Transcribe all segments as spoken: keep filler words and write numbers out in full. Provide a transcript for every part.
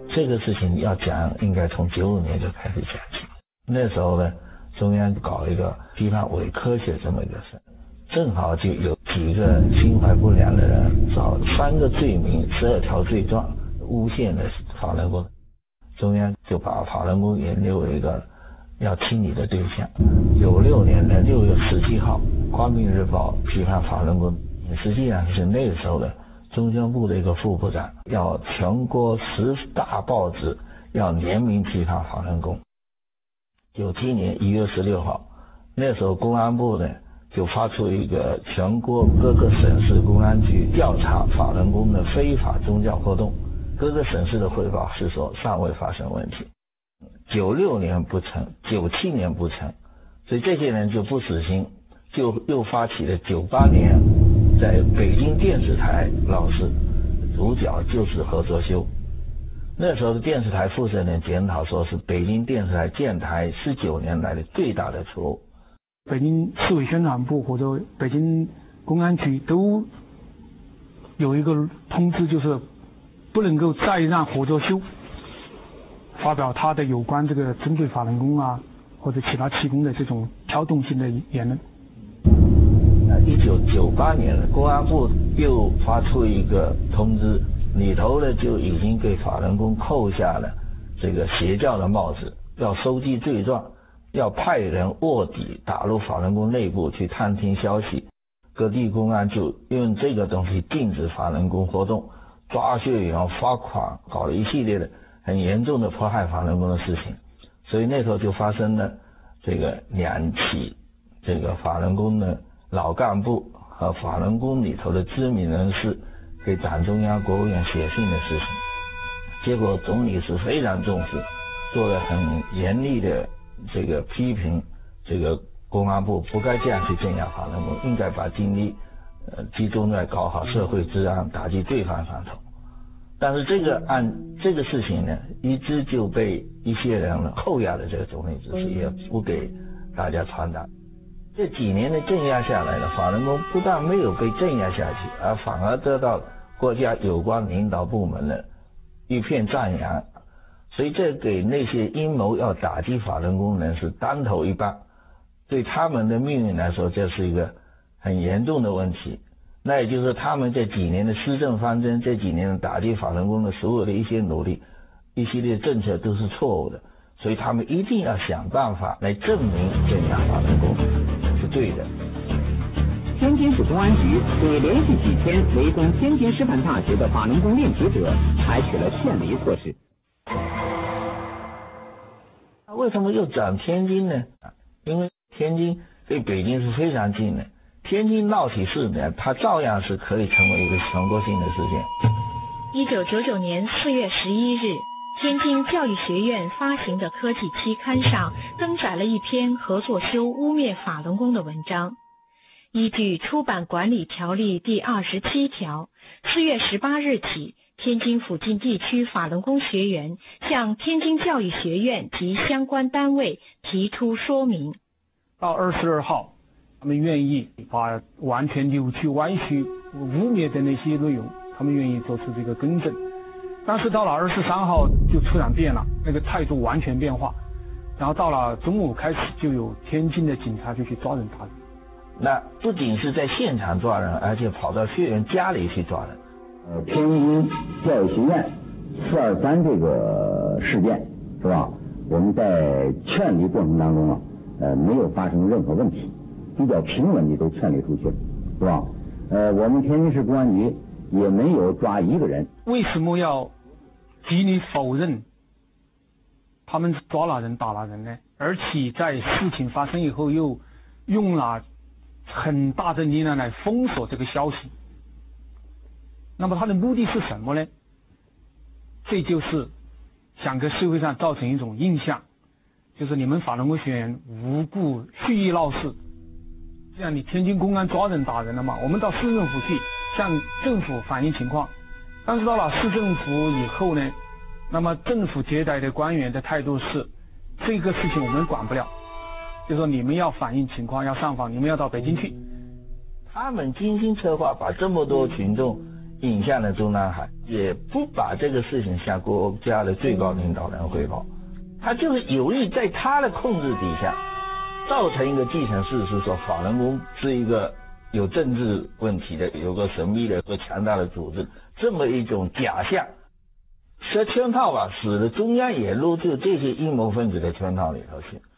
这个事情要讲，应该从九五年就开始讲起。那时候呢，中央搞一个批判伪科学这么一个事，正好就有几个心怀不良的人找三个罪名、十二条罪状诬陷了法轮功，中央就把法轮功也列为一个要清理的对象。九六年的六月十七号，《光明日报》批判法轮功，实际上是那个时候的中宣部的一个副部长要全国十大报纸要联名批判法轮功。九七年一月十六号，那时候公安部呢就发出一个全国各个省市公安局调查法轮功的非法宗教活动，各个省市的汇报是说尚未发生问题。九六年不成，九七年不成，所以这些人就不死心，就又发起了九八年在北京电视台闹事，主角就是何作修。那时候的电视台负责人检讨说，是北京电视台建台十九年来的最大的错误。 北京市委宣传部或者北京公安局都有一个通知，就是不能够再让何作修发表他的有关这个针对法轮功啊或者其他气功的这种挑动性的言论。 一九九八年，公安部又发出一个通知，里头呢就已经给法轮功扣下了这个邪教的帽子，要收集罪状，要派人卧底打入法轮功内部去探听消息。各地公安就用这个东西禁止法轮功活动，抓学员、罚款，搞了一系列的很严重的迫害法轮功的事情。所以那时候就发生了这个两起这个法轮功的老干部和法轮功里头的知名人士给党中央、国务院写信的事情。结果总理是非常重视，做了很严厉的这个批评，这个公安部不该这样去镇压法轮功，应该把精力呃集中在搞好社会治安、打击罪犯上头。但是这个案这个事情呢，一直就被一些人呢扣押了这个总理指示，也不给大家传达。这几年的镇压下来了，法轮功不但没有被镇压下去，而反而得到国家有关领导部门的一片赞扬。所以这给那些阴谋要打击法轮功人是当头一棒，对他们的命运来说，这是一个很严重的问题。那也就是他们这几年的施政方针，这几年的打击法轮功的所有的一些努力，一系列政策都是错误的，所以他们一定要想办法来证明镇压法轮功是对的。 天津市公安局对连续几天围攻天津师范大学的法轮功练习者采取了劝离措施。 为什么又找天津呢？因为天津对北京是非常近的，天津闹起事呢，它照样是可以成为一个全国性的事件。 一九九九年四月十一日，天津教育学院发行的科技期刊上登载了一篇何作修污蔑法轮功的文章。依据出版管理条例第二十七条，四月十八日起，天津附近地区法轮功学员向天津教育学院及相关单位提出说明。 到二十二号，他们愿意把完全扭曲、歪曲、污蔑的那些内容，他们愿意做出这个更正。但是到了二十三号就突然变了，那个态度完全变化。然后到了中午开始，就有天津的警察就去抓人打人。 那不仅是在现场抓人，而且跑到学员家里去抓人。 呃，天津教育学院四二三这个事件是吧？我们在劝离过程当中啊，呃，没有发生任何问题，比较平稳的都劝离出去了，是吧？呃，我们天津市公安局也没有抓一个人。 为什么要极力否认他们抓了人打了人呢？而且在事情发生以后又用了很大的力量来封锁这个消息。那么他的目的是什么呢？这就是想给社会上造成一种印象，就是你们法轮功学员无故蓄意闹事，这样你天津公安抓人打人了嘛，我们到市政府去向政府反映情况。但是到了市政府以后呢，那么政府接待的官员的态度是，这个事情我们管不了，就说你们要反映情况，要上访，你们要到北京去。 他们精心策划，把这么多群众引向了中南海，也不把这个事情向国家的最高领导人汇报，他就是有意在他的控制底下，造成一个既成事实，说法轮功是一个有政治问题的、有个神秘的和强大的组织，这么一种假象，设圈套吧，使得中央也入入这些阴谋分子的圈套里头去。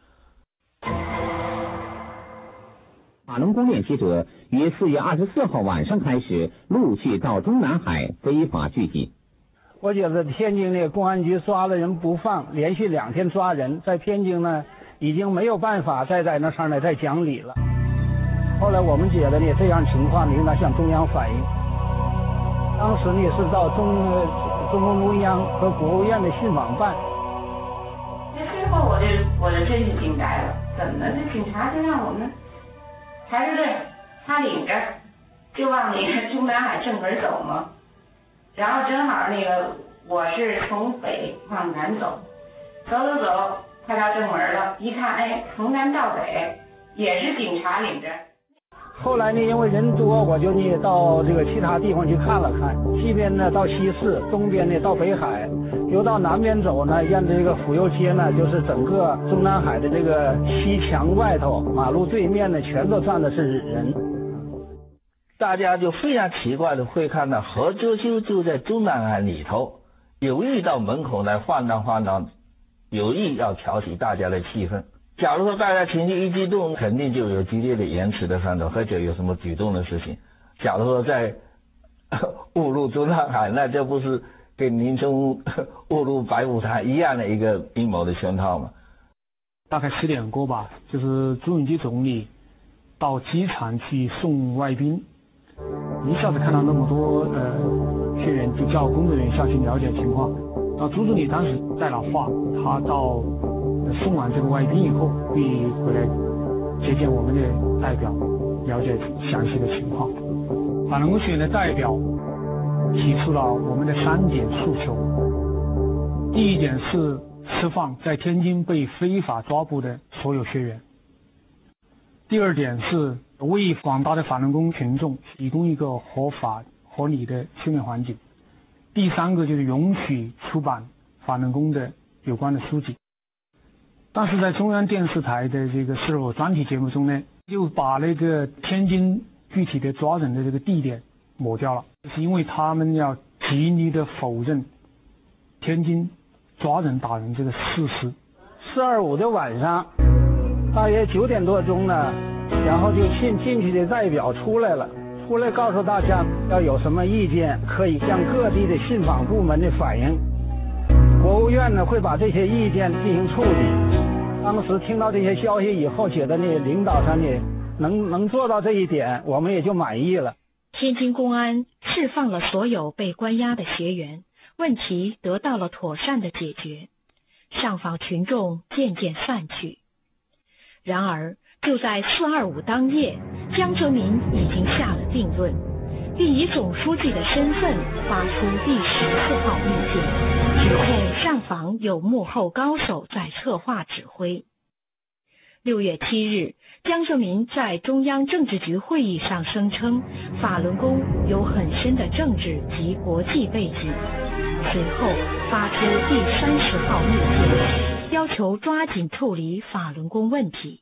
法轮功练习者于四月二十四号晚上开始陆续到中南海非法聚集。 我觉得天津的公安局抓了人不放，连续两天抓人，在天津呢已经没有办法再在那上呢再讲理了。后来我们觉得呢这样情况呢应该向中央反映。当时呢是到中中共中央和国务院的信访办。 那最后我就我就真是惊呆了，怎么这警察就让我们排着队，他领着就往那个中南海正门走嘛。然后正好那个我是从北往南走，走走走，快到正门了，一看，哎，从南到北也是警察领着。 后来呢，因为人多，我就呢到这个其他地方去看了看，西边呢到西市，东边呢到北海，又到南边走呢，沿着这个府右街呢，就是整个中南海的这个西墙外头，马路对面呢，全都站的是人。 大家就非常奇怪的会看到何哲修就在中南海里头，有意到门口来晃荡晃荡，有意要挑起大家的气氛。假如说大家情绪一激动，肯定就有激烈的言辞的上头，或者有什么举动的事情。假如说在误入中南海，那这不是跟林冲误入白虎潭一样的一个阴谋的圈套吗？ 大概十点过吧，就是朱镕基总理到机场去送外宾，一下子看到那么多呃学员，就叫工作人员下去了解情况。那朱总理当时带了话，他到送完这个外宾以后，会回来接见我们的代表，了解详细的情况。法轮功学员的代表提出了我们的三点诉求。第一点是释放在天津被非法抓捕的所有学员。第二点是为广大的法轮功群众提供一个合法合理的训练环境。第三个就是允许出版法轮功的有关的书籍。但是在中央电视台的这个事后专题节目中呢，就把那个天津具体的抓人的这个地点抹掉了，是因为他们要极力的否认天津抓人打人这个事实。 四二五的晚上，大约九点多钟呢，然后就进进去的代表出来了，出来告诉大家要有什么意见，可以向各地的信访部门的反映。国务院呢会把这些意见进行处理。当时听到这些消息以后，觉得呢领导上呢能能做到这一点，我们也就满意了。 天津公安释放了所有被关押的学员，问题得到了妥善的解决，上访群众渐渐散去。然而，就在四二五当夜，江泽民已经下了定论，并以总书记的身份发出第十四号密电，指控上访有幕后高手在策划指挥。六月七日，江泽民在中央政治局会议上声称，法轮功有很深的政治及国际背景，随后发出第三十号密电，要求抓紧处理法轮功问题。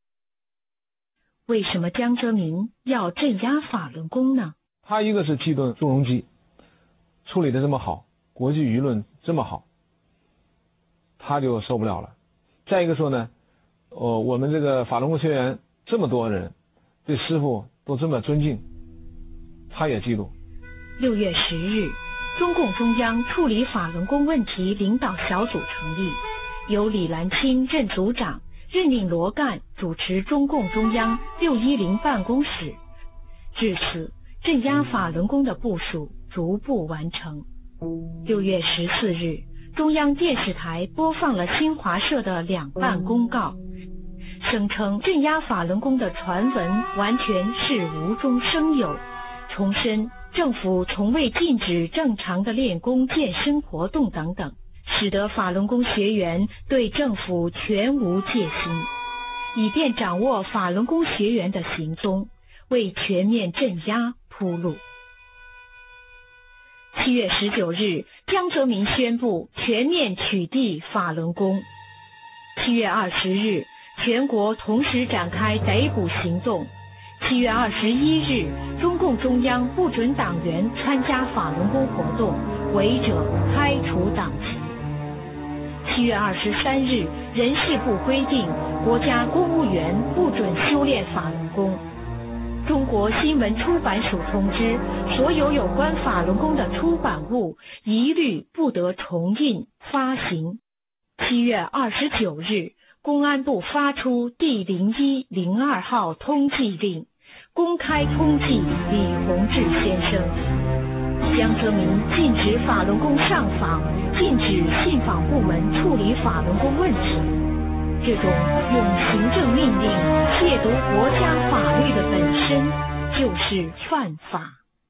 为什么江泽民要镇压法轮功呢？ 他一个是气动朱镕基处理的这么好，国际舆论这么好，他就受不了了。再一个说呢，呃，我们这个法轮功学员这么多人对师父都这么尊敬，他也嫉妒。 六月十日，中共中央处理法轮功问题领导小组成立，由李兰清任组长，任命罗干主持中共中央六一零办公室。至此，镇压法轮功的部署逐步完成。六月十四日，中央电视台播放了新华社的两办公告，声称镇压法轮功的传闻完全是无中生有，重申政府从未禁止正常的练功健身活动等等，使得法轮功学员对政府全无戒心，以便掌握法轮功学员的行踪，为全面镇压铺路。 七月十九日，江泽民宣布全面取缔法轮功。七月二十日，全国同时展开逮捕行动。七月二十一日，中共中央不准党员参加法轮功活动，违者开除党籍。七月二十三日，人事部规定，国家公务员不准修炼法轮功。中国新闻出版署通知，所有有关法轮功的出版物一律不得重印发行。七月二十九日，公安部发出第零一零二号通缉令，公开通缉李洪志先生。江泽民禁止法轮功上访，禁止信访部门处理法轮功问题。这种用行政命令亵渎国家法律的本身就是犯法。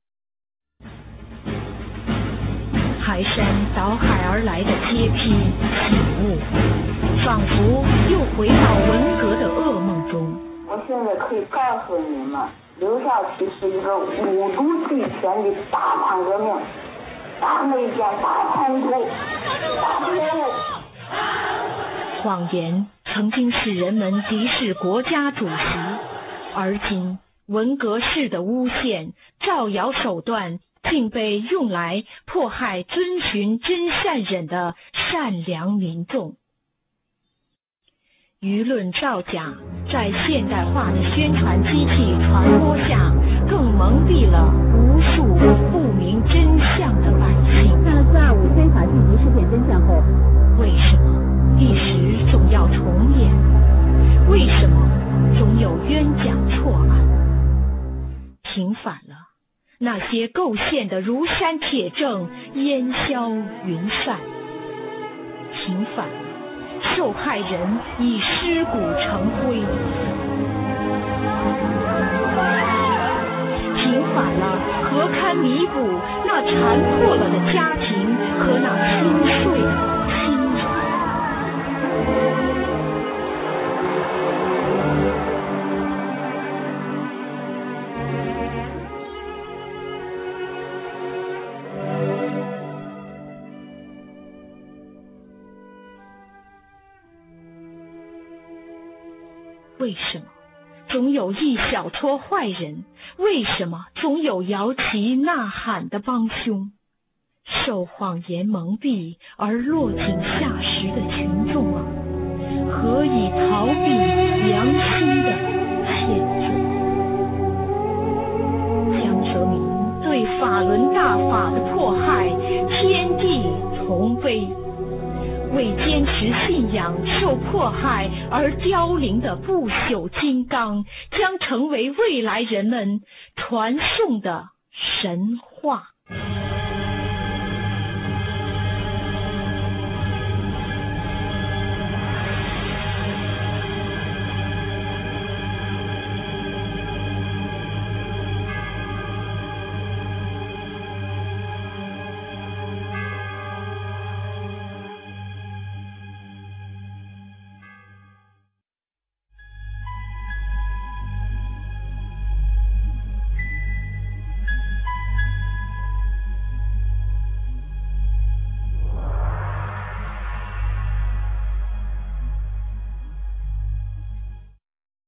排山倒海而来的阶梯起雾，仿佛又回到文革的噩梦中。 我现在可以告诉你们，刘少奇是一个五毒俱全的大叛革命、大内奸、大叛徒、大错误。 谎言曾经使人们敌视国家主席，而今文革式的诬陷、造谣手段竟被用来迫害遵循真善忍的善良民众。舆论造假在现代化的宣传机器传播下，更蒙蔽了无数不明真相的百姓。 在四二五非法聚集事件真相后， 为什么历史总要重演？为什么总有冤假错案？平反了那些构陷的如山铁证，烟消云散；平反了受害人已尸骨成灰；平反了何堪弥补那残破了的家庭和那心碎的亲人。为什么总有一小撮坏人？为什么总有摇旗呐喊的帮凶？受谎言蒙蔽而落井下石的群众啊，何以逃避良心的谴责？江泽民对法轮大法的迫害，天地同悲。为坚持信仰受迫害而凋零的不朽金刚，将成为未来人们传颂的神话。